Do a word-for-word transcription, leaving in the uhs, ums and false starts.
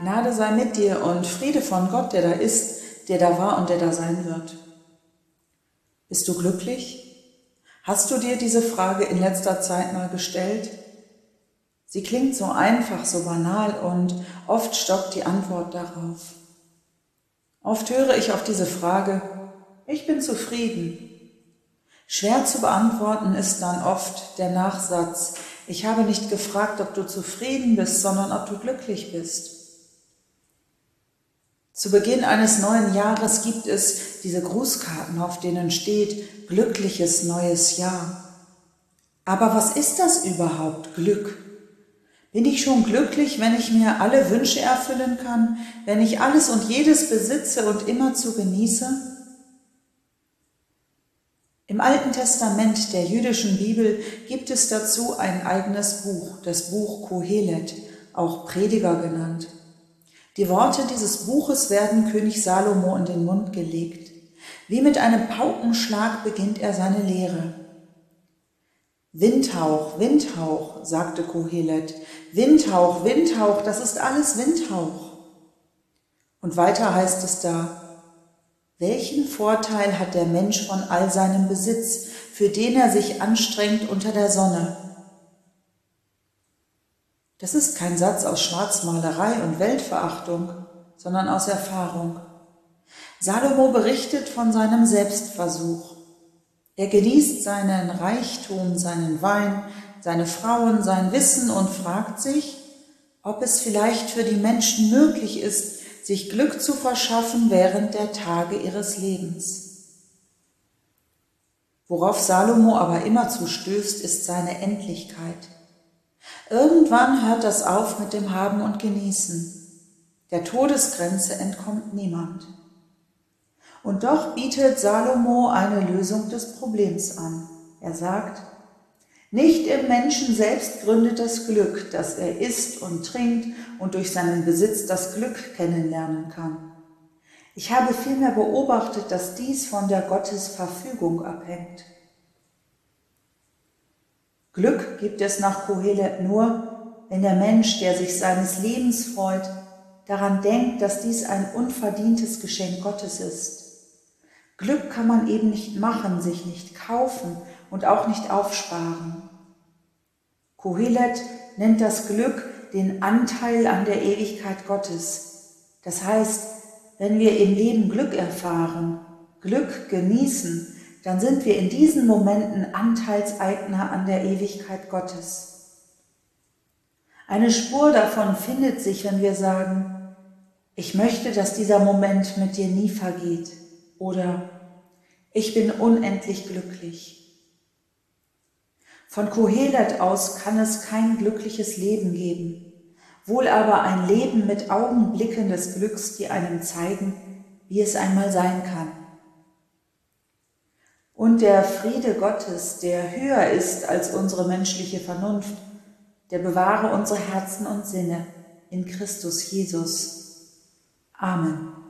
Gnade sei mit dir und Friede von Gott, der da ist, der da war und der da sein wird. Bist du glücklich? Hast du dir diese Frage in letzter Zeit mal gestellt? Sie klingt so einfach, so banal und oft stockt die Antwort darauf. Oft höre ich auf diese Frage, ich bin zufrieden. Schwer zu beantworten ist dann oft der Nachsatz, ich habe nicht gefragt, ob du zufrieden bist, sondern ob du glücklich bist. Zu Beginn eines neuen Jahres gibt es diese Grußkarten, auf denen steht, glückliches neues Jahr. Aber was ist das überhaupt, Glück? Bin ich schon glücklich, wenn ich mir alle Wünsche erfüllen kann, wenn ich alles und jedes besitze und immerzu genieße? Im Alten Testament der jüdischen Bibel gibt es dazu ein eigenes Buch, das Buch Kohelet, auch Prediger genannt. Die Worte dieses Buches werden König Salomo in den Mund gelegt. Wie mit einem Paukenschlag beginnt er seine Lehre. Windhauch, Windhauch, sagte Kohelet, Windhauch, Windhauch, das ist alles Windhauch. Und weiter heißt es da, welchen Vorteil hat der Mensch von all seinem Besitz, für den er sich anstrengt unter der Sonne? Das ist kein Satz aus Schwarzmalerei und Weltverachtung, sondern aus Erfahrung. Salomo berichtet von seinem Selbstversuch. Er genießt seinen Reichtum, seinen Wein, seine Frauen, sein Wissen und fragt sich, ob es vielleicht für die Menschen möglich ist, sich Glück zu verschaffen während der Tage ihres Lebens. Worauf Salomo aber immerzu stößt, ist seine Endlichkeit. Irgendwann hört das auf mit dem Haben und Genießen. Der Todesgrenze entkommt niemand. Und doch bietet Salomo eine Lösung des Problems an. Er sagt, nicht im Menschen selbst gründet das Glück, dass er isst und trinkt und durch seinen Besitz das Glück kennenlernen kann. Ich habe vielmehr beobachtet, dass dies von der Gottesverfügung abhängt. Glück gibt es nach Kohelet nur, wenn der Mensch, der sich seines Lebens freut, daran denkt, dass dies ein unverdientes Geschenk Gottes ist. Glück kann man eben nicht machen, sich nicht kaufen und auch nicht aufsparen. Kohelet nennt das Glück den Anteil an der Ewigkeit Gottes. Das heißt, wenn wir im Leben Glück erfahren, Glück genießen, dann sind wir in diesen Momenten Anteilseigner an der Ewigkeit Gottes. Eine Spur davon findet sich, wenn wir sagen, ich möchte, dass dieser Moment mit dir nie vergeht. Oder ich bin unendlich glücklich. Von Kohelet aus kann es kein glückliches Leben geben, wohl aber ein Leben mit Augenblicken des Glücks, die einem zeigen, wie es einmal sein kann. Und der Friede Gottes, der höher ist als unsere menschliche Vernunft, der bewahre unsere Herzen und Sinne in Christus Jesus. Amen.